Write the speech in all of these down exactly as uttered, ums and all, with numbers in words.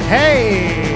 Hey,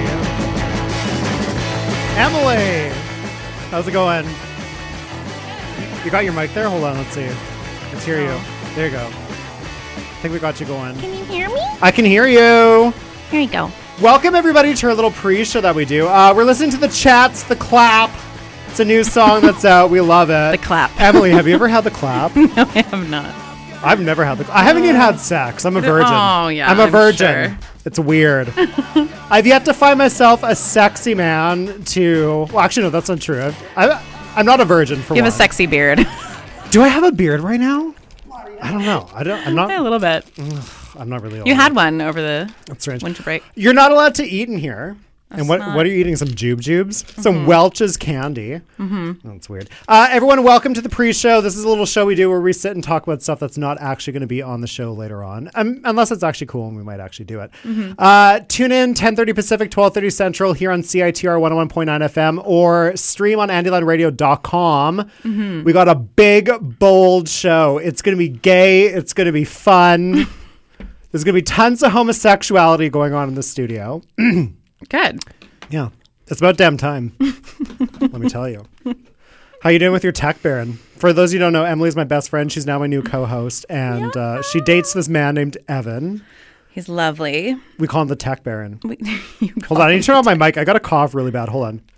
Emily, how's it going? You got your mic there? Hold on, let's see. Let's hear you. There you go. I think we got you going. Can you hear me? I can hear you. Here you go. Welcome everybody to our little pre-show that we do. Uh, we're listening to the Chats, the Clap. It's a new song that's out. We love it. The clap. Emily, have you ever had the clap? No, I have not. I've never had the clap. I haven't even had sex. I'm a virgin. Oh, yeah. I'm a I'm virgin. sure. It's weird. I've yet to find myself a sexy man to... Well, actually, no, that's not true. I, I'm not a virgin for You have one. a sexy beard. Do I have a beard right now? I don't know. I don't. I'm not. Yeah, a little bit. I'm not really. You had one over the That's strange. winter break. You're not allowed to eat in here. That's and what not- what are you eating? Some Jube Jubes? Mm-hmm. Some Welch's candy? Mm-hmm. Oh, that's weird. Uh, everyone, welcome to the pre-show. This is a little show we do where we sit and talk about stuff that's not actually going to be on the show later on, um, unless it's actually cool and we might actually do it. Mm-hmm. Uh, tune in ten thirty Pacific, twelve thirty Central here on C I T R one oh one point nine F M or stream on andyland radio dot com. Mm-hmm. We got a big, bold show. It's going to be gay. It's going to be fun. There's going to be tons of homosexuality going on in the studio. Good. Yeah. It's about damn time. Let me tell you. How you doing with your tech baron? For those of you who don't know, Emily's my best friend. She's now my new co-host. And uh, she dates this man named Evan. He's lovely. We call him the tech baron. We, Hold on. I need to turn off my mic. I got a cough really bad. Hold on.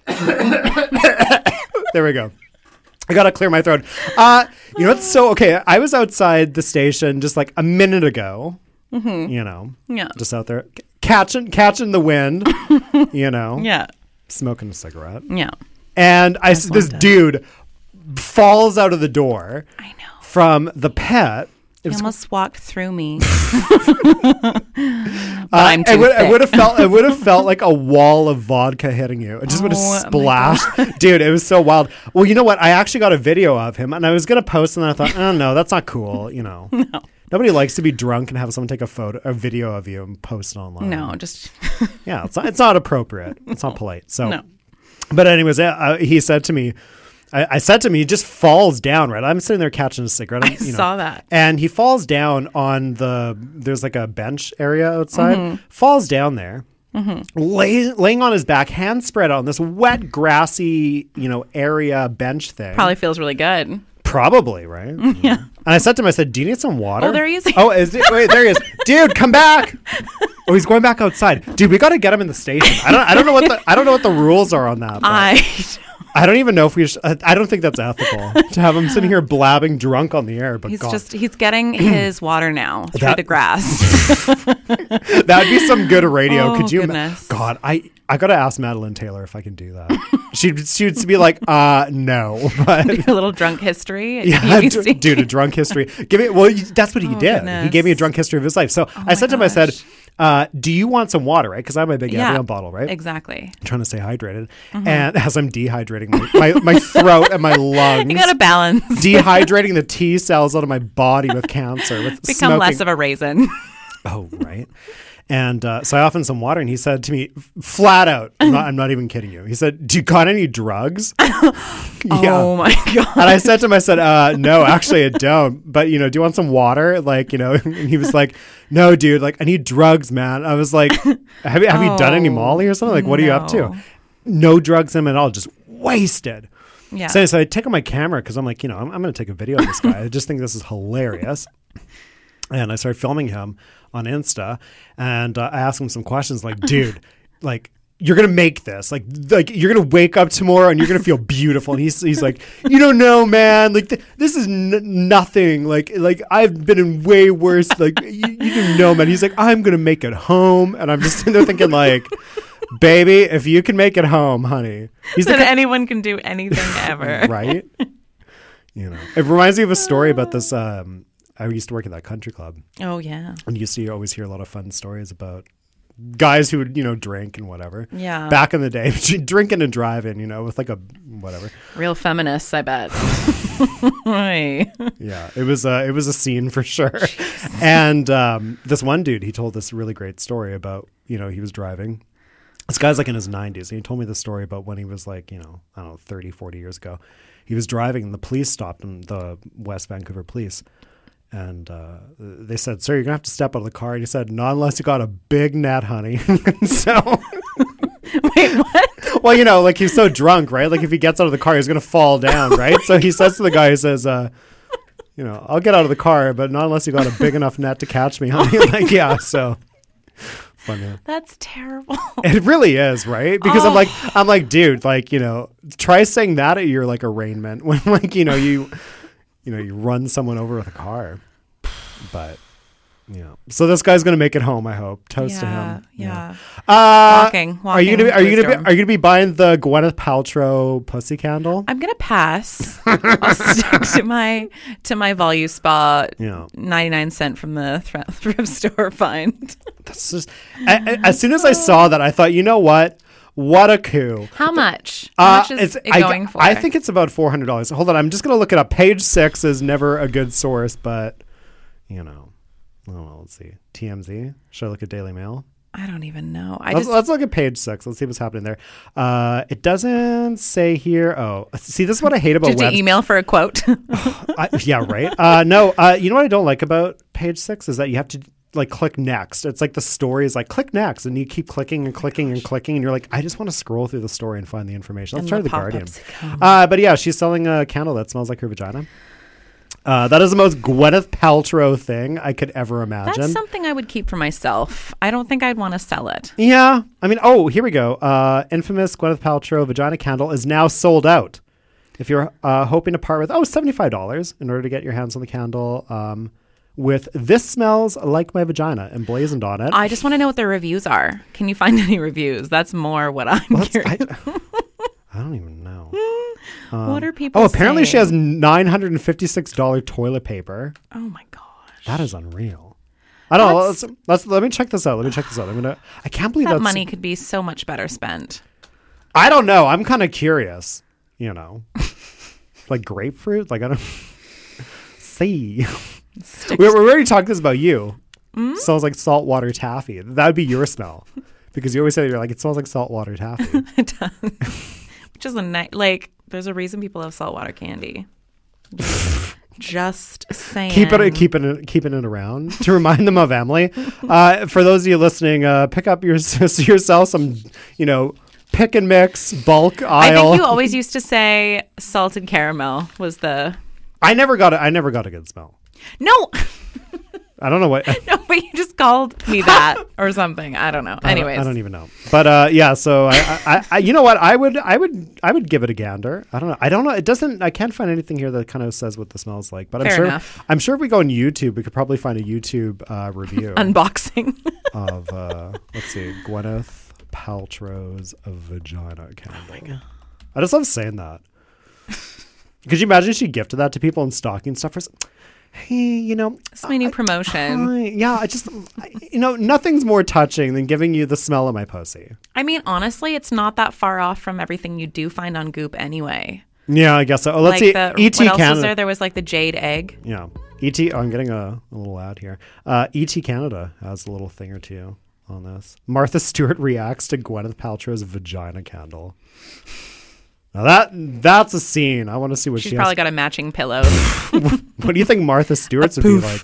There we go. I got to clear my throat. Uh, you know what's so... Okay, I was outside the station just like a minute ago. Mm-hmm. You know. Yeah. Just out there. Catching, catching the wind. You know. Yeah. Smoking a cigarette. Yeah. And I s- this does. dude falls out of the door I know. from the pet. It He was, almost walked through me. uh, I'm too it would, it thick. would have felt it would have felt like a wall of vodka hitting you. It just would have Oh, my splashed, dude. It was so wild. Well, you know what? I actually got a video of him, and I was gonna post, and then I thought, oh no, that's not cool. You know, No. nobody likes to be drunk and have someone take a photo, a video of you, and post it online. No, just... Yeah, it's not, it's not appropriate. It's not polite. So, No. but anyways, uh, uh, he said to me, I, I said to me, he just falls down, right? I'm sitting there catching a cigarette. I'm, I you know, saw that. And he falls down on the, there's like a bench area outside, Mm-hmm. falls down there, mm-hmm. lay, laying on his back, hands spread out on this wet, grassy, you know, area bench thing. Probably feels really good. Probably, right? Yeah. And I said to him, I said, do you need some water? Oh, there he is. Oh, is it? Wait, there he is. Dude, come back. Oh, he's going back outside. Dude, we got to get him in the station. I don't I don't know what the I don't know what the rules are on that. but I... I don't even know if we sh- I I don't think that's ethical to have him sitting here blabbing drunk on the air, but He's God, just... He's getting his water now through That- the grass. that'd be some good radio. Oh, Could you ima- goodness. God, I I got to ask Madeline Taylor if I can do that. She'd she'd be like, "Uh, no." But A little drunk history. at yeah, U B d- C. dude, a drunk history. Give me. Well, you- that's what he Oh, did. He goodness. gave me a drunk history of his life. So I my said to him, I said, gosh. uh, "Do you want some water?" Right? Because I have my big Yeah, Evian bottle, right? Exactly. I'm trying to stay hydrated, and as I'm dehydrating my, my, my throat and my lungs, You got to balance. dehydrating the T cells out of my body with cancer, with Become smoking. less of a raisin. Oh, right. And uh, so I offered him some water, and he said to me, f- flat out, I'm not, I'm not even kidding you. He said, "Do you got any drugs?" Oh my god. And I said to him, I said, uh, "No, actually, I don't. But you know, do you want some water?" Like, you know. And he was like, "No, dude. Like, I need drugs, man." I was like, "Have you have you done any Oh, Molly or something? Like, what are you up to?" no. No drugs in him at all. Just wasted. Yeah. So, so I take out my camera because I'm like, you know, I'm, I'm going to take a video of this guy. I just think this is hilarious. And I started filming him on Insta, and uh, I asked him some questions like, dude, like, you're going to make this. Like, like you're going to wake up tomorrow and you're going to feel beautiful. And he's he's like, you don't know, man. Like, th- this is n- nothing. Like, like I've been in way worse. Like, you, you didn't know, man. He's like, I'm going to make it home. And I'm just sitting there thinking, like, baby, if you can make it home, honey. He's the Then ki- anyone can do anything ever. right? You know, it reminds me of a story about this. Um, I used to work at that country club, Oh yeah. and you used to always hear a lot of fun stories about guys who would, you know, drink and whatever. Yeah. Back in the day, drinking and driving, you know, with like a whatever. Real feminists, I bet. Right. Yeah, it was a it was a scene for sure. And um, this one dude, he told this really great story about, you know, he was driving. This guy's like in his nineties, and he told me the story about when he was like, you know, I don't know, thirty, forty years ago. He was driving, and the police stopped him, the West Vancouver police. And uh, they said, "Sir, you're gonna have to step out of the car." And he said, "Not unless you got a big net, honey." So, Wait, what? well, you know, like he's so drunk, right? Like if he gets out of the car, he's gonna fall down, right? So he says to the guy, he says, uh, "You know, I'll get out of the car, but not unless you got a big enough net to catch me, honey." Like, yeah, so funny. That's terrible. It really is, right? Because Oh. I'm like, I'm like, dude, like, you know, try saying that at your like arraignment when, like, you know, you. You know, you run someone over with a car, but you know. So this guy's gonna make it home. I hope. Toast to Yeah, him. yeah. Uh, Walking, Are you gonna be? walking Are you gonna be? wisdom. Are you gonna be buying the Gwyneth Paltrow pussy candle? I'm gonna pass. I'll stick to my to my Volume Spa Yeah. ninety-nine cent from the thr- thrift store find. That's just. I, I- as soon as I saw that, I thought, you know what? What a coup! How much? How Uh, much is it's, it I, going for? I think it's about four hundred dollars. Hold on, I'm just gonna look it up. Page six is never a good source, but you know, oh, well, let's see. T M Z. Should I look at Daily Mail? I don't even know. I Let's, just let's look at page six. Let's see what's happening there. Uh, it doesn't say here. Oh, see, this is what I hate about did you web. email for a quote? I, yeah, right. Uh, no, uh, you know what I don't like about page six is that you have to like click next. It's like the story is like click next, and you keep clicking and clicking and clicking, and you're like, I just want to scroll through the story and find the information. Let's And try the the Guardian. pop-ups come. Uh, but yeah, she's selling a candle that smells like her vagina. Uh, that is the most Gwyneth Paltrow thing I could ever imagine. That's something I would keep for myself. I don't think I'd want to sell it. Yeah. I mean, oh, here we go. Uh, infamous Gwyneth Paltrow vagina candle is now sold out. If you're uh, hoping to part with, oh, seventy-five dollars in order to get your hands on the candle um, with This Smells Like My Vagina emblazoned on it. I just want to know what their reviews are. Can you find any reviews? That's more what I'm Well, that's- curious. I, I don't even know. what are people Oh, apparently she has saying? nine hundred fifty-six dollars toilet paper. Oh my gosh. That is unreal. I don't know. That's- Let's, let's, let me check this out. Let me check this out. I'm gonna. I can't believe That that's money could be so much better spent. I don't know. I'm kind of curious. You know, like grapefruit. Like I don't see. we, we already talked this about you. Mm? Smells like saltwater taffy. That would be your smell because you always say you're like it smells like saltwater taffy. It does. Which is a nice, like, there's a reason people have saltwater candy. Just, just saying. keep it, keep it, keeping it around to remind them of Emily. Uh, for those of you listening, uh, pick up your, yourself some, you know, pick and mix bulk aisle. I think you always used to say salted caramel was the. I never got it. I never got a good smell. No, I don't know what. no, but you just called me that or something. I don't know. I don't- Anyways, I don't even know. But uh, yeah, so I, I, I, you know what? I would, I would, I would give it a gander. I don't know. I don't know. It doesn't. I can't find anything here that kind of says what the smells like. But I'm Fair sure. enough. I'm sure if we go on YouTube, we could probably find a YouTube uh, review unboxing. of uh, let's see, Gwyneth Paltrow's vagina candle. I just love saying that. Could you imagine if she gifted that to people in stocking stuffers? Hey, you know, It's my new promotion. I, yeah, I just, I, you know, nothing's more touching than giving you the smell of my pussy. I mean, honestly, it's not that far off from everything you do find on Goop anyway. Yeah, I guess so. Oh, let's like see. the, E T what else Canada. was there? There was like the jade egg. Yeah. E T. Oh, I'm getting a, a little ad here. Uh, E T Canada has a little thing or two on this. Martha Stewart reacts to Gwyneth Paltrow's vagina candle. Now that that's a scene. I want to see what She's she probably has. got a matching pillow. What do you think Martha Stewart's would be like?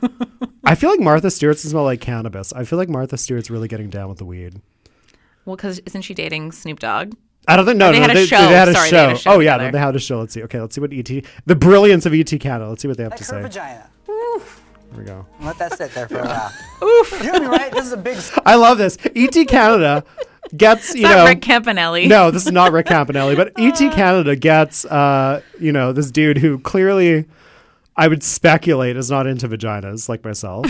I feel like Martha Stewart's smell like cannabis. I feel like Martha Stewart's really getting down with the weed. Well, because isn't she dating Snoop Dogg? I don't think no, Or they no, had a they, show. they had a Sorry, show. they had a show Oh yeah, together. they had a show. Let's see. Okay, let's see what E T. The brilliance of E T Canada. Let's see what they have Like to her say. vagina. Here we go. Let that sit there for a while. Oof. You're gonna be right. This is a big. I love this. E T Canada gets you It's not know. Rick Campanelli. No, this is not Rick Campanelli, but E T Canada gets uh you know this dude who clearly I would speculate is not into vaginas like myself,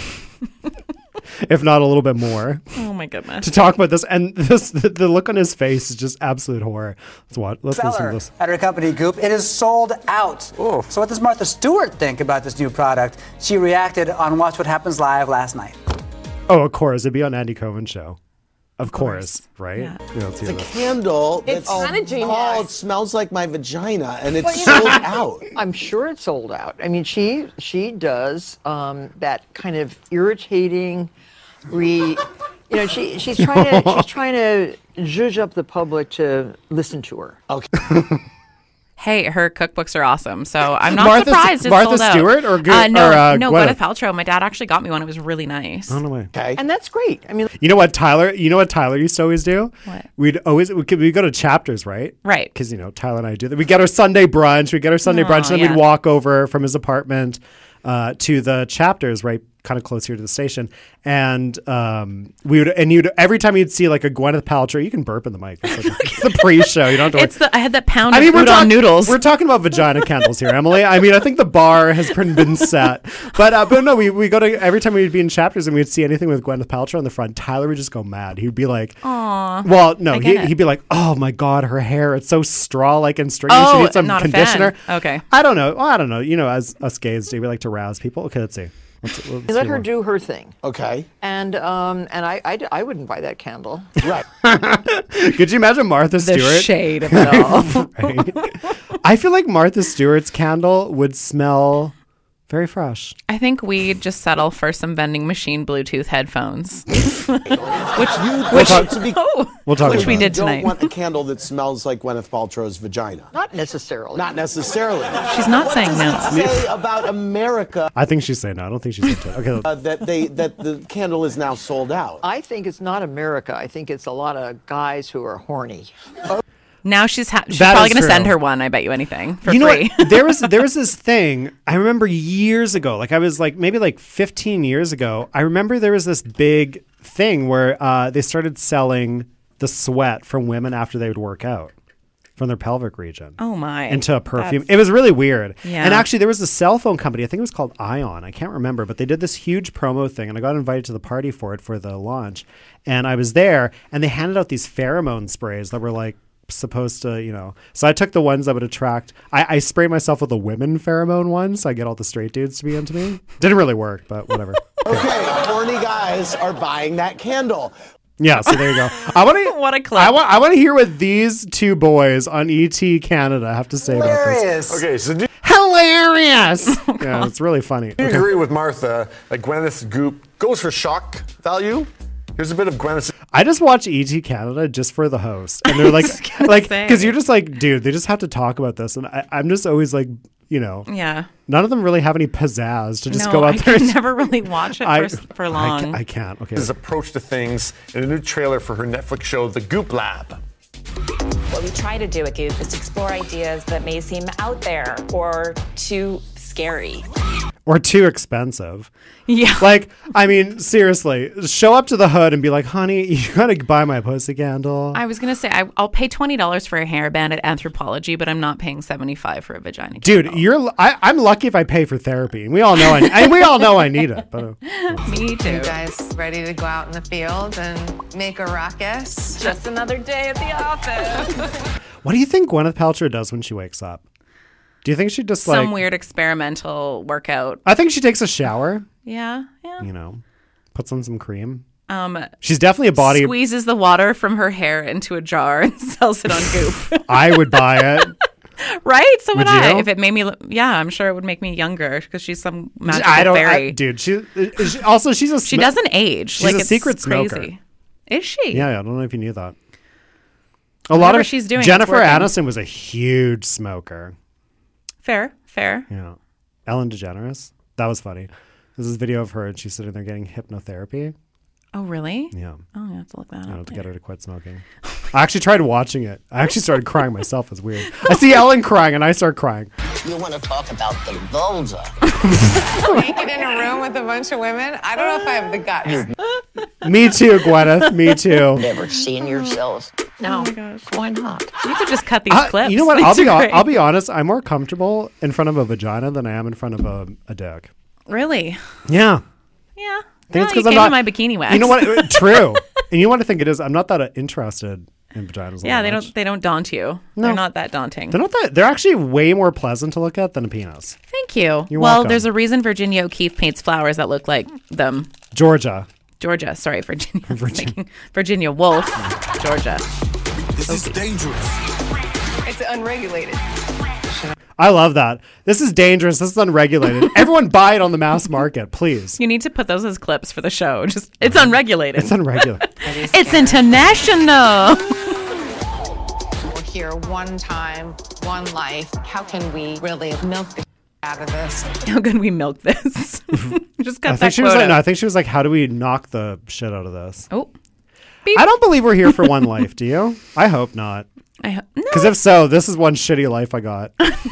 if not a little bit more. Oh my goodness. To talk about this, and this the, the look on his face is just absolute horror. Let's watch. Let's listen to Seller this. at her company Goop. It is sold out. So what does Martha Stewart think about this new product? She reacted on Watch What Happens Live last night. Oh, of course, it'd be on Andy Cohen's show. Of, course. course. right? Yeah. Yeah, let's hear The this. candle It's that's kinda genius. called Smells Like My Vagina, and it's Well, you know- sold out. I'm sure it's sold out. I mean, she she does um, that kind of irritating, re, you know, she she's trying to she's trying to zhuzh up the public to listen to her. Okay. Hey, her cookbooks are awesome, so I'm not Martha, surprised it's Martha sold out. Stewart or, Go- uh, no, or uh, no, Gwyneth? Gwyneth Paltrow. My dad actually got me one. It was really nice. Oh no way. Okay. And that's great. I mean, You know what Tyler? You know what Tyler used to always do? What? We'd always we could we go to Chapters, right? Right. Because you know Tyler and I do that. We get our Sunday brunch. We get our Sunday Aw, brunch, and then yeah. we'd walk over from his apartment uh, to the Chapters, right, kind of close here to the station. And um, we would, and you'd every time you'd see like a Gwyneth Paltrow, you can burp in the mic. It's, like, it's the pre-show. You don't have to. It's the I had that pound I mean, of we're udon talking noodles. We're talking about vagina candles here, Emily. I mean, I think the bar has been been set, but uh, but no, we we go to every time we'd be in Chapters and we'd see anything with Gwyneth Paltrow on the front. Tyler would just go mad. He'd be like, Aw. well, no, I he, get it. he'd be like, oh my god, her hair, it's so straw-like and stringy. Oh, she needs some not a conditioner. fan. Okay. I don't know. Well, I don't know. You know, as us gays do, we like to rouse people. Okay, let's see. Let's, let's you see let her more. do her thing. Okay. And um, and I, I, I wouldn't buy that candle. Right. Could you imagine Martha the Stewart? shade of it all. Right? I feel like Martha Stewart's candle would smell very fresh. I think we'd just settle for some vending machine Bluetooth headphones, which We'll talk, to be, oh, we'll talk which about we it. did don't tonight. want a candle that smells like Gwyneth Paltrow's vagina. Not necessarily. Not necessarily. She's not saying What no. does it say about America I think she's saying no. I don't think she's into it. Okay. uh, that they that the candle is now sold out? I think it's not America. I think it's a lot of guys who are horny. Now she's ha- she's That probably is going to send true. her one. I bet you anything for you know free. what? There was there was this thing I remember years ago. Like I was like maybe like fifteen years ago. I remember there was this big thing where uh, they started selling the sweat from women after they would work out from their pelvic region. Oh my! Into a perfume. That's- It was really weird. Yeah. And actually, there was a cell phone company. I think it was called Ion. I can't remember, but they did this huge promo thing, and I got invited to the party for it for the launch. And I was there, and they handed out these pheromone sprays that were like supposed to, you know. So I took the ones that would attract. I, I sprayed myself with a women pheromone one, so I get all the straight dudes to be into me. Didn't really work, but whatever. Okay, horny guys are buying that candle. Yeah, so there you go. I want to. What a clip. I want. I want to hear what these two boys on E T Canada have to say about this. Hilarious. Okay, so do Hilarious. Oh, Yeah, it's really funny. you Okay. agree with Martha that Gwyneth's goop goes for shock value? Here's a bit of Gwyneth's. I just watch E T Canada just for the host, and they're like, like, say. because you're just like, dude, they just have to talk about this, and I, I'm just always like, you know, yeah. none of them really have any pizzazz to just no, go out I there. can and- never really watch it I, for, for I long. ca- I, can't. Okay. His approach to things in a new trailer for her Netflix show, The Goop Lab. What we try to do at Goop is explore ideas that may seem out there or too scary. Or too expensive. yeah. Like, I mean, seriously, show up to the hood and be like, honey, you gotta buy my pussy candle. I was gonna say I, I'll pay twenty dollars for a hairband at Anthropology, but I'm not paying seventy five for a vagina. Dude, candle. you're. I, I'm lucky if I pay for therapy, and we all know. I, and we all know I need it. But uh, me too. You guys ready to go out in the field and make a ruckus? Just another day at the office. what do you think Gwyneth Paltrow does when she wakes up? Do you think she just like? Some weird experimental workout. I think she takes a shower. Yeah, yeah. You know, puts on some cream. Um, She's definitely a body. squeezes the water from her hair into a jar and sells it on Goop. I would buy it. Right? So Would would, I. you? If it made me, look, yeah, I'm sure it would make me younger because she's some magical I don't. fairy. I, dude, she, is she also she's a. she sm- doesn't age. She's like a it's secret crazy. smoker. Is she? Yeah, yeah, I don't know if you knew that. A lot Whatever of she's doing, it's Jennifer working. Aniston was a huge smoker. Fair, fair. Yeah, Ellen DeGeneres. That was funny. There's this video of her and she's sitting there getting hypnotherapy. Oh, really? Yeah. Oh, I have to look that You know, up. to get her to quit smoking. I actually tried watching it. I actually started crying myself. It's weird. I see Ellen crying and I start crying. You want to talk about the vulva? Naked in a room with a bunch of women? I don't know if I have the guts. Me too, Gwyneth. Me too. Never seen yourself? No. Why not? You could just cut these I- clips. you know what? These I'll be are hon- great. I'll be honest. I'm more comfortable in front of a vagina than I am in front of a, a dick. Really? Yeah. Yeah. I think Well, it's you because I'm gave not me my bikini wax. You know what? True. And you know what I think it is? I'm not that uh, interested in vaginas. all Yeah, that they much. don't. They don't daunt you. No. They're not that daunting. They're not that. They're actually way more pleasant to look at than a penis. Thank you. You're well, welcome. there's a reason Virginia O'Keeffe paints flowers that look like them. Georgia. Georgia. Sorry, Virginia. I was thinking Virginia Woolf. Georgia. This is dangerous. It's unregulated. I love that. This is dangerous. This is unregulated. Everyone buy it on the mass market, please. You need to put those as clips for the show. Just it's unregulated. It's unregulated. It's international. here one time, one life. How can we really milk the out of this? How can we milk this? Just cut I that think she was quota. like, no, I think she was like, how do we knock the shit out of this? Oh, I don't believe we're here for one life. Do you? I hope not. I ho- no. Because if so, this is one shitty life I got.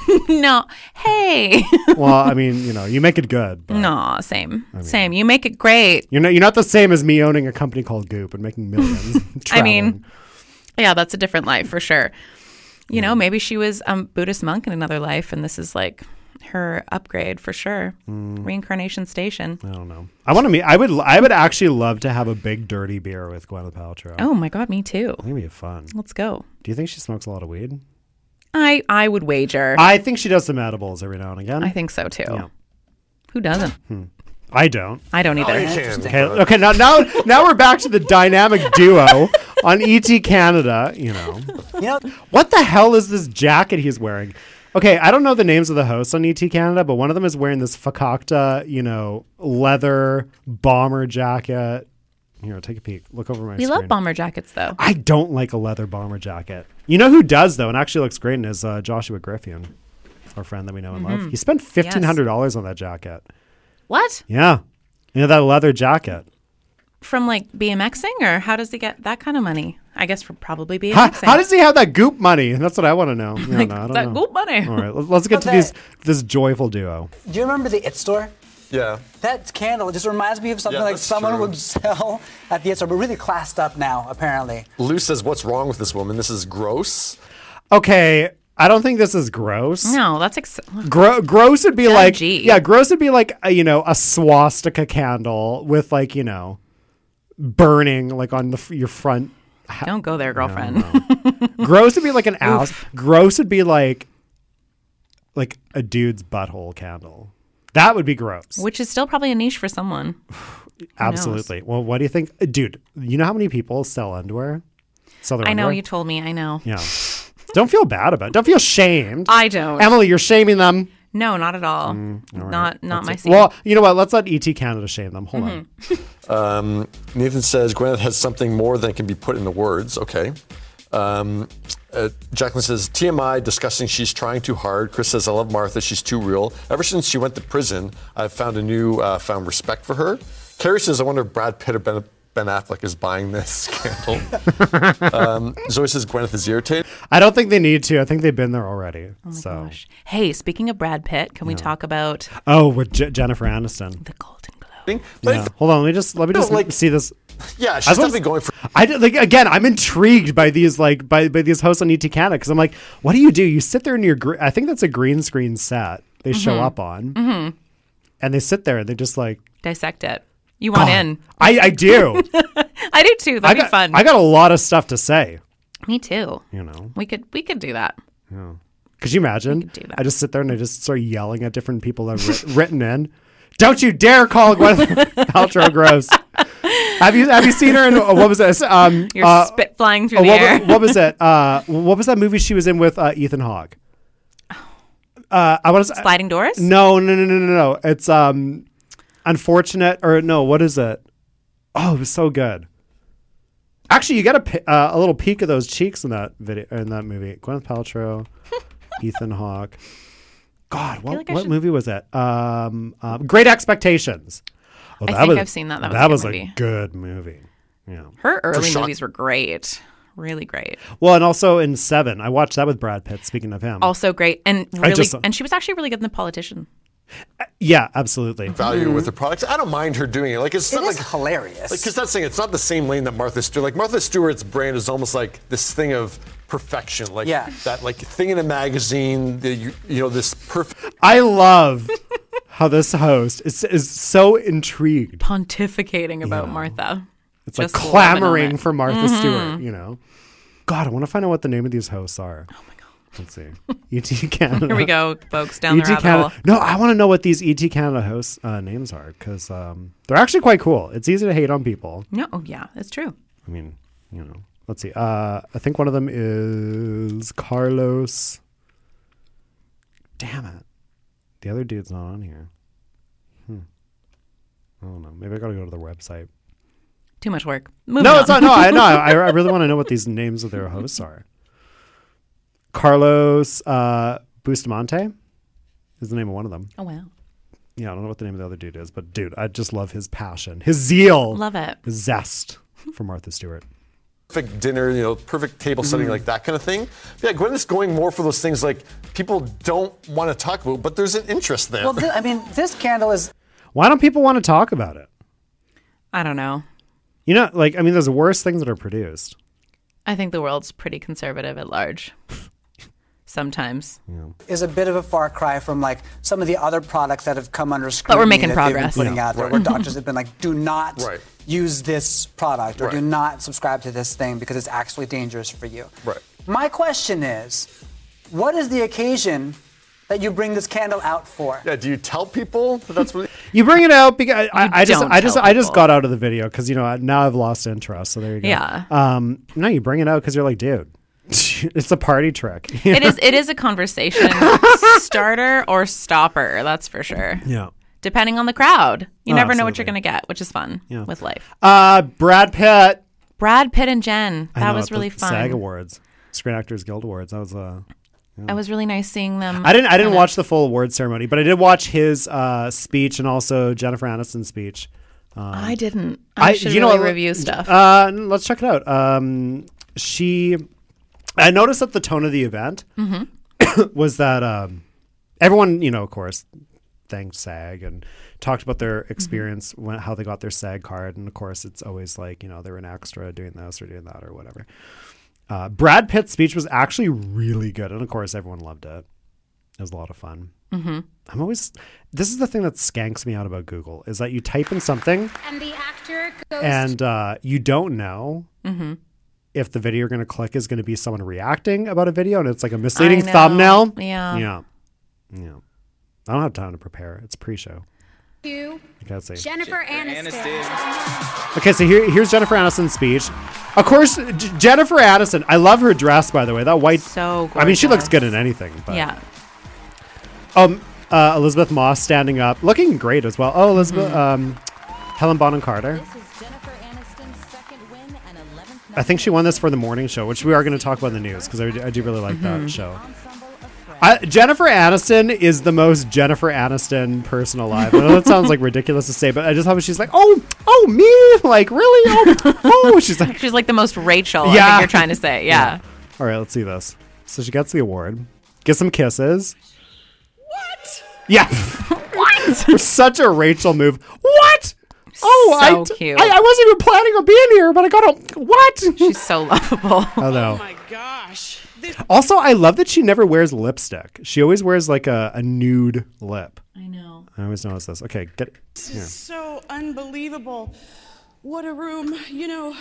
No. Hey. Well, I mean, you know, you make it good. But No, same. Same. You make it great. You're not, you're not the same as me owning a company called Goop and making millions. I mean, yeah, that's a different life for sure. You know, maybe she was a um, Buddhist monk in another life, and this is like her upgrade for sure. Mm. Reincarnation station. I don't know. I want to meet. I would. I would actually love to have a big dirty beer with Gwyneth Paltrow. Oh my god, me too. I think it'd be fun. Let's go. Do you think she smokes a lot of weed? I I would wager. I think she does some edibles every now and again. I think so too. Yeah. Who doesn't? Hmm. I don't. I don't either. Oh, you can. Okay. Okay. Now, now, now we're back to the dynamic duo on E T Canada. You know. You know, What the hell is this jacket he's wearing? Okay, I don't know the names of the hosts on E T Canada, but one of them is wearing this fakakta, you know, leather bomber jacket. Here, take a peek. Look over my We screen. love bomber jackets though. I don't like a leather bomber jacket. You know who does, though, and actually looks great in is uh, Joshua Griffin, our friend that we know and love. He spent fifteen hundred dollars on that jacket. What? Yeah. You know, that leather jacket. From like BMXing, or how does he get that kind of money? I guess for probably BMXing. How, how does he have that Goop money? That's what I want to know. Yeah, like no, I don't that know. Goop money? All right, let's, let's get to Okay. these this joyful duo. do you remember the It Store? Yeah. That candle just reminds me of something Yeah, like that's someone true. would sell at the It Store, but really classed up now, apparently. Lou says, what's wrong with this woman? This is gross. Okay, I don't think this is gross. No, that's ex- Gro- gross would be like Judgy. yeah, gross would be like a, you know, a swastika candle with like, you know, burning like on the f- your front. Don't go there, girlfriend. Gross would be like an ass. Gross would be like like a dude's butthole candle. That would be gross. Which is still probably a niche for someone. Absolutely. Well, what do you think, Uh, dude? You know how many people sell underwear? Sell their I know underwear? you told me. I know. Yeah. Don't feel bad about it. Don't feel shamed. I don't. Emily, you're shaming them. No, not at all. All right. Not not Let's my see. scene. Well, you know what? Let's let E T Canada shame them. Hold on. Um, Nathan says Gwyneth has something more than can be put into words. Okay. Um, uh, Jacqueline says T M I discussing she's trying too hard. Chris says I love Martha. She's too real. Ever since she went to prison, I've found a new uh, found respect for her. Carrie says I wonder if Brad Pitt or Ben, Ben Affleck is buying this candle. um, Zoe says Gwyneth is irritated. I don't think they need to. I think they've been there already. Oh my so. gosh. Hey, speaking of Brad Pitt, can we talk about Oh, with J- Jennifer Aniston. the Golden Globe? But Yeah. Hold on. Let me just let me No, just like- see this. yeah, I she's was- definitely going for. I did- like again. I'm intrigued by these like by, by these hosts on E T Canada because I'm like, what do you do? You sit there in your. Gr- I think that's a green screen set. They show up on, mm-hmm. and they sit there and they just like Dissect it. You want God, in? I I do. I do too. That'd I be got fun. I got a lot of stuff to say. Me too. You know, We could we could do that. could you imagine? could do that. I just sit there and I just start yelling at different people that have writ- written in. Don't you dare call Gwyneth Paltrow gross. Have you have you seen her in uh, what was it? Um, You're uh, spit flying through uh, the what, air. what was it? Uh, what was that movie she was in with uh, Ethan Hawke? Uh, I want to Sliding Doors? No, no, no, no, no, no. It's um, unfortunate or no? What is it? Oh, it was so good. Actually, you got a pi- uh, a little peek of those cheeks in that video in that movie. Gwyneth Paltrow, Ethan Hawke. God, what like I what should- movie was that? Um, um, Great Expectations. Oh, I that think was, I've seen that. That was a good a movie. good movie. Yeah. Her early shock- movies were great. Really great. Well, and also in Seven, I watched that with Brad Pitt. Speaking of him, Also great. And really just- and she was actually really good in The Politician. yeah, absolutely. Value Mm-hmm. with the products. I don't mind her doing it. Like it's It not is like hilarious. Because that's the thing, it's not the same lane that Martha Stewart. Like Martha Stewart's brand is almost like this thing of perfection, like Yeah. that like thing in a magazine. The, you, you know this perfect. I love how this host is is so intrigued. Pontificating about Martha. It's Just like loving on clamoring it. for Martha Stewart. You know. God, I want to find out what the name of these hosts are. Oh my god. Let's see. E T Canada. Here we go, folks, down the E T rabbit Canada. hole. No, I want to know what these E T Canada hosts' uh, names are because um, they're actually quite cool. It's easy to hate on people. No, oh yeah, that's true. I mean, you know. Let's see. Uh, I think one of them is Carlos. Damn it. The other dude's not on here. Hmm. I don't know. Maybe I got to go to the website. Too much work. Moving No, on. it's not. No, I know. I, I really want to know what these names of their hosts are. Carlos uh, Bustamante is the name of one of them. Oh, wow. Yeah, I don't know what the name of the other dude is, but dude, I just love his passion, his zeal. Love it. His zest for Martha Stewart. Perfect dinner, you know, perfect table setting, Mm. like that kind of thing. Yeah, Gwyneth's going more for those things like people don't want to talk about, but there's an interest there. Well, th- I mean, this candle is. Why don't people want to talk about it? I don't know. You know, like, I mean, there's worse things that are produced. I think the world's pretty conservative at large. Sometimes. Is a bit of a far cry from like some of the other products that have come under scrutiny. But we're making that progress. They've been putting Yeah. out there, Right. where doctors have been like, do not Right. use this product or do Right. not subscribe to this thing because it's actually dangerous for you. Right. My question is, what is the occasion that you bring this candle out for? Yeah, do you tell people that that's what? You bring it out because I, I just, don't I just, tell I just people. got out of the video because you know now I've lost interest. So there you go. Yeah. Um. No, you bring it out because you're like, dude, it's a party trick. It is. It is a conversation starter or stopper. That's for sure. Yeah. Depending on the crowd, you Oh, never know what you're absolutely. going to get, which is fun Yeah. with life. Uh, Brad Pitt. Brad Pitt and Jen. I That know, was at the really fun. SAG Awards, Screen Actors Guild Awards. That was uh It was really nice seeing them. I didn't. I didn't kinda- watch the full award ceremony, but I did watch his uh, speech and also Jennifer Aniston's speech. Um, I didn't. I, should you know really what, review stuff. Uh, let's check it out. Um, she, I noticed that the tone of the event Mm-hmm. was that um, everyone, you know, of course, thanked SAG and talked about their experience Mm-hmm. when how they got their SAG card, and of course, it's always like you know they were an extra doing this or doing that or whatever. Uh, Brad Pitt's speech was actually really good, and of course, everyone loved it. It was a lot of fun. Mm-hmm. I'm always. This is the thing that skanks me out about Google is that you type in something And the actor goes. and uh, you don't know Mm-hmm. if the video you're going to click is going to be someone reacting about a video, and it's like a misleading I know. thumbnail. Yeah. yeah, yeah. I don't have time to prepare. It's pre-show. to I can't see. Jennifer Aniston. Okay, so here, here's Jennifer Aniston's speech. Of course, J- Jennifer Aniston. I love her dress, by the way. That white. So I mean, she looks gorgeous. good in anything. But. Yeah. Um, uh, Elizabeth Moss standing up, looking great as well. Oh, Elizabeth, Mm-hmm. um, Helen Bonham Carter. I think she won this for the morning show, which we are going to talk about in the news because I, do- I do really like Mm-hmm. that show. I, Jennifer Aniston is the most Jennifer Aniston person alive. I know that sounds like ridiculous to say, but I just love it. She's like, oh, oh, me? Like, really? Oh, oh. She's like, She's like the most Rachel, I Yeah. think you're trying to say. Yeah. all right, let's see this. So she gets the award, gets some kisses. What? Yeah. What? Such a Rachel move. What? Oh, So I, cute. I, I wasn't even planning on being here, but I got a what? She's so lovable. I know. Oh my gosh. This- Also, I love that she never wears lipstick. She always wears like a, a nude lip. I know. I always notice this. Okay, get it. This Here. is so unbelievable. What a room. You know,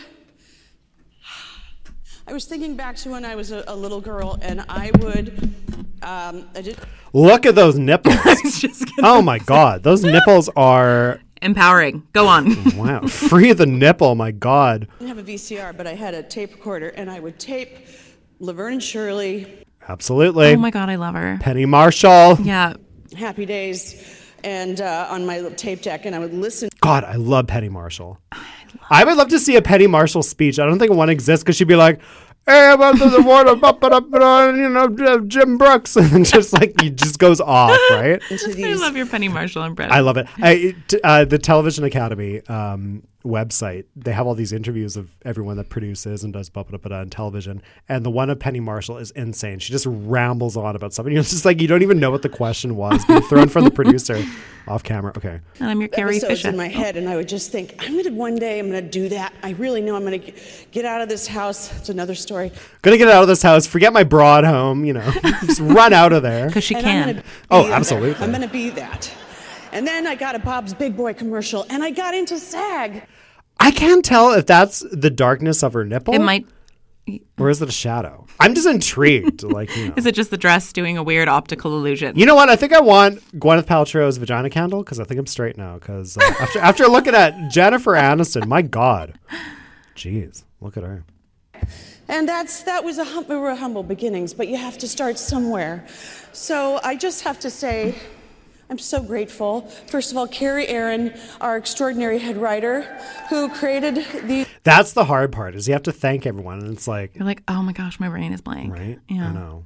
I was thinking back to when I was a, a little girl and I would, um, I did. Look at those nipples. Oh my god, those nipples are Empowering. Go on. wow. Free the nipple, my god. I didn't have a V C R, but I had a tape recorder and I would tape Laverne and Shirley, Absolutely. Oh my God, I love her. Penny Marshall. Yeah. Happy Days, and uh, on my little tape deck, and I would listen. God, I love Penny Marshall. I would love to see a Penny Marshall speech. I don't think one exists because she'd be like, hey, about the water, you know, Jim Brooks. And just like, he just goes off, right? Into I these. love your Penny Marshall and Brett. I love it. I, t- uh, the Television Academy um, website, they have all these interviews of everyone that produces and does ba-ba-da-ba-da on television. And the one of Penny Marshall is insane. She just rambles on about something. It's just like, you don't even know what the question was being thrown from the producer off camera. Okay. And I'm your Carrie episodes Fisher. in my head, and I would just think, I'm gonna one day, I'm gonna do that. I really know I'm gonna get, get out of this house. It's another story. Gonna get out of this house, forget my bra at home, you know, just run out of there. Because she And I'm can. gonna be Oh, that. absolutely. I'm gonna be that. And then I got a Bob's Big Boy commercial, and I got into SAG. I can't tell if that's the darkness of her nipple. It might. Or is it a shadow? I'm just intrigued. Like, you know. Is it just the dress doing a weird optical illusion? You know what? I think I want Gwyneth Paltrow's vagina candle because I think I'm straight now. Because uh, after after looking at Jennifer Aniston, my God, jeez, look at her. And that's that was a hum- we were humble beginnings, but you have to start somewhere. So I just have to say, I'm so grateful. First of all, Carrie Aaron, our extraordinary head writer, who created the. That's the hard part is you have to thank everyone, and it's like, You're like, oh my gosh, my brain is blank. right? Yeah. I know.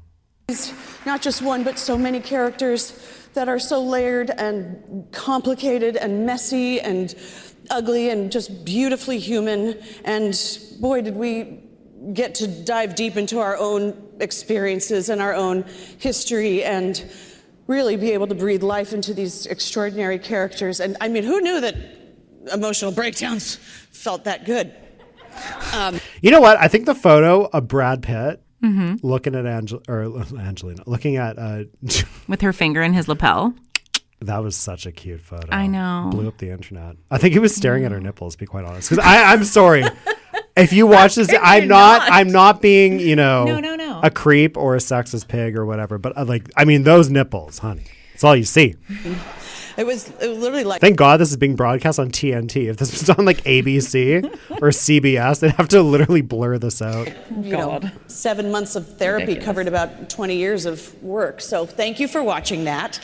not just one, but so many characters that are so layered and complicated and messy and ugly and just beautifully human. And boy, did we get to dive deep into our own experiences and our own history and really be able to breathe life into these extraordinary characters. And I mean, who knew that emotional breakdowns felt that good? Um, You know what? I think the photo of Brad Pitt Mm-hmm. looking at Angel or Angelina, looking at uh, With her finger in his lapel. that was such a cute photo. I know. Blew up the internet. I think he was staring at her nipples. To be quite honest, because I'm sorry. If you watch this, I'm not, not. I'm not being, you know, No, no, no. a creep or a sexist pig or whatever. But uh, like, I mean, those nipples, honey. That's all you see. it was it was literally like. Thank God this is being broadcast on T N T. If this was on like A B C or C B S, they'd have to literally blur this out. You know, seven months of therapy Ridiculous. covered about twenty years of work. So thank you for watching that.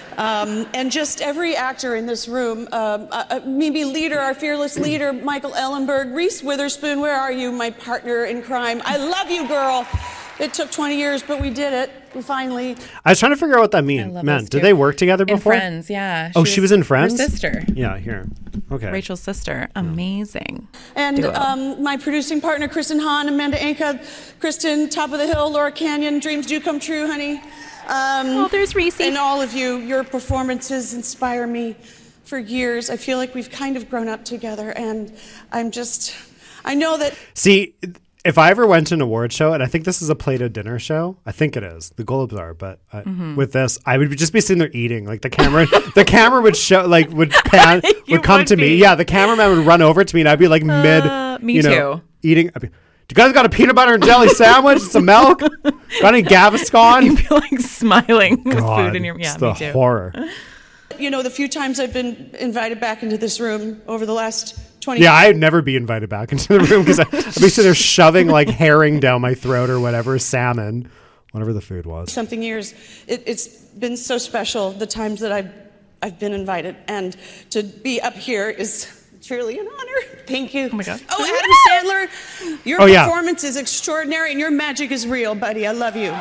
Um, and just every actor in this room, um, uh, uh, Mimi Leader, our fearless leader, Michael Ellenberg, Reese Witherspoon, where are you, my partner in crime? I love you, girl. It took twenty years, but we did it. We finally. I was trying to figure out what that mean, love meant. this Did too. they work together In before? Friends, yeah. Oh, she was in Friends? Her sister. Yeah, here. Okay. Rachel's sister. Amazing. And duo. um, my producing partner, Kristen Hahn, Amanda Anka, Kristen, Top of the Hill, Laura Canyon, dreams do come true, honey. Um, Oh, there's Reese. And all of you, your performances inspire me for years. I feel like we've kind of grown up together, and I'm just, I know that. See, if I ever went to an award show, and I think this is a Play-Doh dinner show, I think it is. The Globes are, but uh, Mm-hmm. with this, I would just be sitting there eating. Like the camera, the camera would show, like would pan, You would come would to me. be. Yeah, the cameraman would run over to me, and I'd be like mid, Uh, me you know, too. eating. I'd be, you guys got a peanut butter and jelly sandwich, some milk, got any Gaviscon? You'd be like smiling with God, food in your. Yeah, it's me the too. horror. You know, the few times I've been invited back into this room over the last twenty Yeah, I'd never be invited back into the room because I'd be sitting there shoving like herring down my throat or whatever, salmon, whatever the food was. something years, it, it's been so special the times that I've, I've been invited. And to be up here is truly an honor. Thank you. Oh my God. Oh, Adam Sandler, your Oh, yeah. performance is extraordinary and your magic is real, buddy. I love you.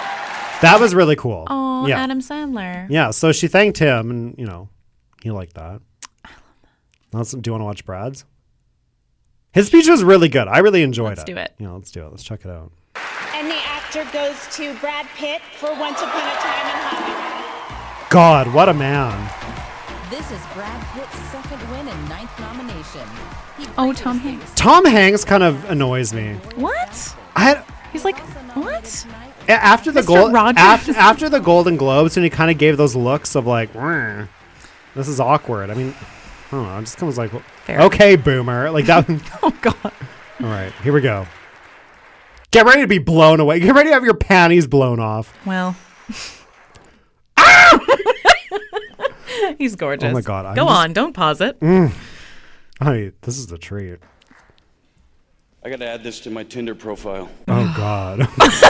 That was really cool. Oh, yeah. Adam Sandler. Yeah, so she thanked him, and you know, he liked that. I love that. Do you want to watch Brad's? His speech was really good. I really enjoyed Let's it. do it. Yeah, let's do it. Let's check it out. And the actor goes to Brad Pitt for Once Upon a Time in Hollywood. God, what a man! This is Brad Pitt's second win and ninth nomination. He Oh, Tom Hanks. Tom Hanks kind of annoys me. What? I had, He's like, what? a- after the Mister gold Rogers. after, after the Golden Globes, when he kind of gave those looks of like, "Rrr, this is awkward. I mean, I don't know. It just comes like, Fair. okay, boomer, like that. Oh God. All right, here we go. Get ready to be blown away. Get ready to have your panties blown off. Well. He's gorgeous. Oh my God, I'm Go just- on. Don't pause it. Mm. Honey, this is the treat. I got to add this to my Tinder profile. Oh God.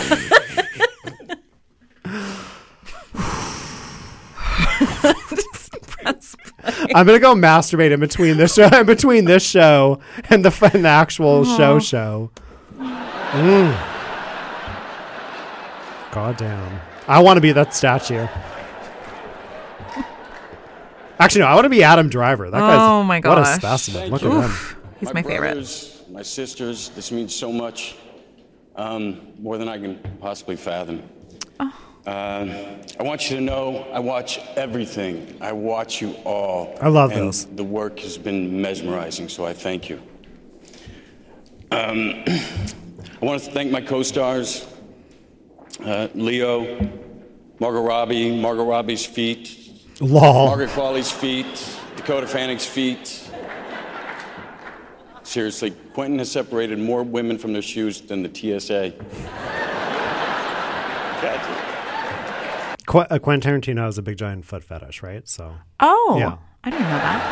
I'm gonna go masturbate in between this show, in between this show and the, and the actual Aw. show show. Mm. God damn. I want to be that statue. Actually, no, I want to be Adam Driver. That guy's Oh, my what a gosh. specimen. Thank Look you. at him. Oof. He's my favorite. brothers, my sisters, this means so much. Um, more than I can possibly fathom. Oh. Uh, I want you to know I watch everything. I watch you all. I love and those. The work has been mesmerizing, so I thank you. Um, I want to thank my co-stars, uh, Leo, Margot Robbie, Margot Robbie's feet, Lol. Margaret Qualley's feet, Dakota Fanning's feet. Seriously, Quentin has separated more women from their shoes than the T S A. Qu- uh, Quentin Tarantino has a big giant foot fetish, right? So. Oh. Yeah. I didn't know that.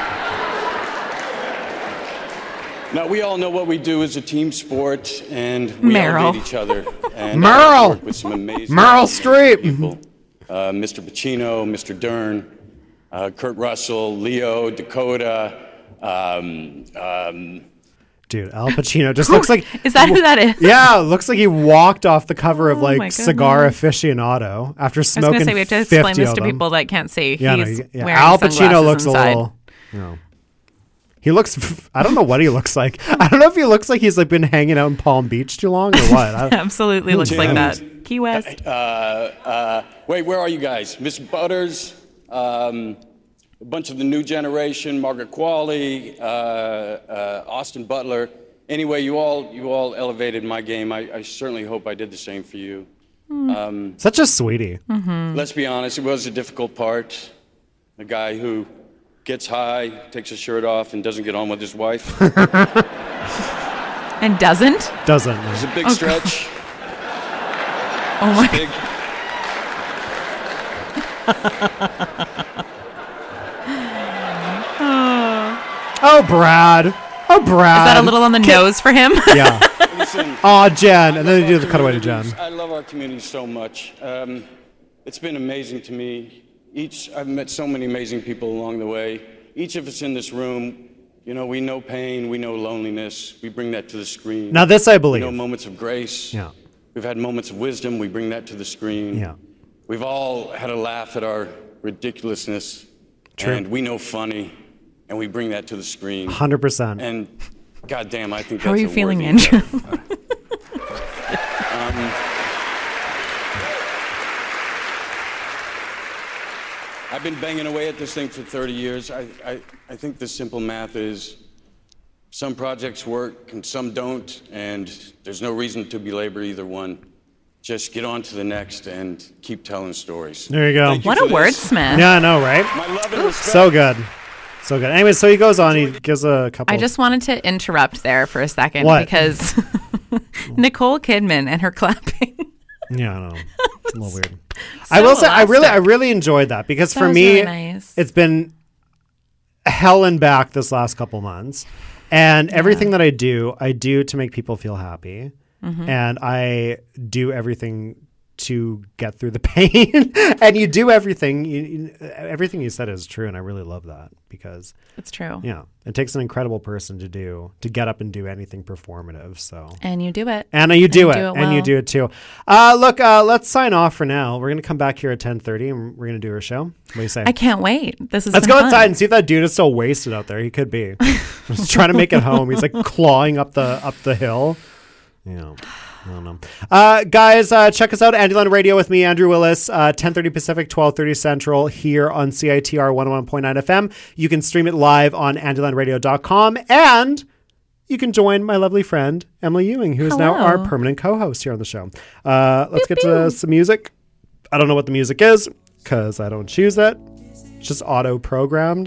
Now, we all know what we do as a team sport, and we Meryl. elevate each other. And Meryl! I work with some amazing Meryl Streep! people. Uh, Mister Pacino, Mister Dern, uh, Kurt Russell, Leo, Dakota, um, um, Dude, Al Pacino just looks like... Is that who that is? Yeah, looks like he walked off the cover of Oh my like Cigar goodness. Aficionado after I was smoking going to say, we have to explain fifty this of to them. people that can't see. Yeah, no, He's he- yeah. wearing Al Pacino sunglasses looks inside. a little... You know, he looks... I don't know what he looks like. I don't know if he looks like he's like been hanging out in Palm Beach too long or what. I, Absolutely looks like that. Key West. Uh, uh, wait, where are you guys? Miss Butters, um, a bunch of the new generation, Margaret Qualley, uh, uh, Austin Butler. Anyway, you all you all elevated my game. I, I certainly hope I did the same for you. Mm. Um, Such a sweetie. Mm-hmm. let's be honest, it was a difficult part. A guy who gets high, takes his shirt off, and doesn't get on with his wife. And doesn't? Doesn't. It's a big Oh, stretch. Oh my Big. Oh, Brad. Oh, Brad. Is that a little on the nose for him? Yeah. Listen, Oh, Jen. And then they do the our cutaway to Jen. communities- I love our community so much. Um, it's been amazing to me. Each, I've met so many amazing people along the way. Each of us in this room, you know, we know pain, we know loneliness. We bring that to the screen. Now this I believe. We know moments of grace. Yeah. We've had moments of wisdom. We bring that to the screen. Yeah. We've all had a laugh at our ridiculousness. True. And we know funny, and we bring that to the screen. one hundred percent. And goddamn, I think How that's are you a feeling, worthy Andrew? um, I've been banging away at this thing for thirty years. I, I, I think the simple math is some projects work and some don't, and there's no reason to belabor either one. Just get on to the next and keep telling stories. There you go. Thank you What for a this. wordsmith. Yeah, I know, right? My love and respect. So good. So good. Anyway, so he goes on. He gives a couple. I just wanted to interrupt there for a second What? because Nicole Kidman and her clapping. Yeah, I know. It's a little weird. I will So say, I really, I elastic. really enjoyed that because That for was me, really nice. it's been hell and back this last couple months, and everything that I do, I do to make people feel happy, Mhm. and I do everything to get through the pain. And you do everything. You, you, everything you said is true, and I really love that because It's true. Yeah, it takes an incredible person to do to get up and do anything performative. So. And you do it. And you do And it, you do it and you well. do it too. Uh, look, uh, let's sign off for now. We're gonna come back here at ten thirty, and we're gonna do our show. What do you say? I can't wait. This is Let's go outside and see if that dude is still wasted out there. He could be. He's trying to make it home. He's like clawing up the up the hill. You know, I don't know. Uh, guys, uh, check us out, Andyland Radio with me, Andrew Willis, uh, ten thirty Pacific, twelve thirty Central here on C I T R one oh one point nine F M. You can stream it live on andyland radio dot com, and you can join my lovely friend, Emily Ewing, who is now Hello. our permanent co-host here on the show. Uh, let's get to some music. I don't know what the music is because I don't choose it. It's just auto-programmed.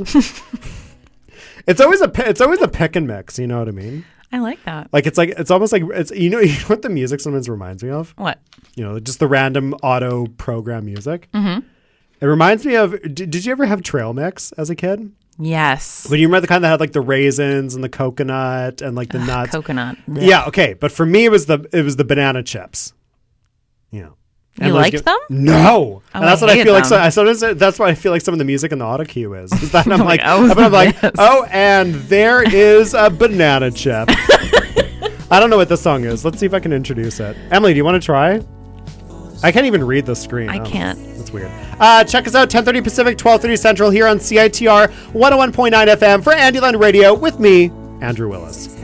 It's always a pi- it's always a pick and mix. You know what I mean? I like that. Like it's like it's almost like it's you know you know what the music sometimes reminds me of? What? You know, just the random auto program music. Mhm. It reminds me of. Did, did you ever have trail mix as a kid? Yes. When you remember the kind that had like the raisins and the coconut and like the Ugh, nuts. coconut. Blech. Yeah. Okay. But for me, it was the it was the banana chips. You know. You And those liked get- them? No. Oh, and that's I what I hated feel like. So, them. I sometimes that's what I feel like some of the music in the auto cue is. Is that I'm like, Oh, I'm like, yes. oh, and there is a banana chip. I don't know what this song is. Let's see if I can introduce it. Emily, do you want to try? I can't even read the screen. I don't know. can't. That's weird. Uh, check us out, ten thirty Pacific, twelve thirty Central here on C I T R one oh one point nine F M for Andyland Radio with me, Andrew Willis.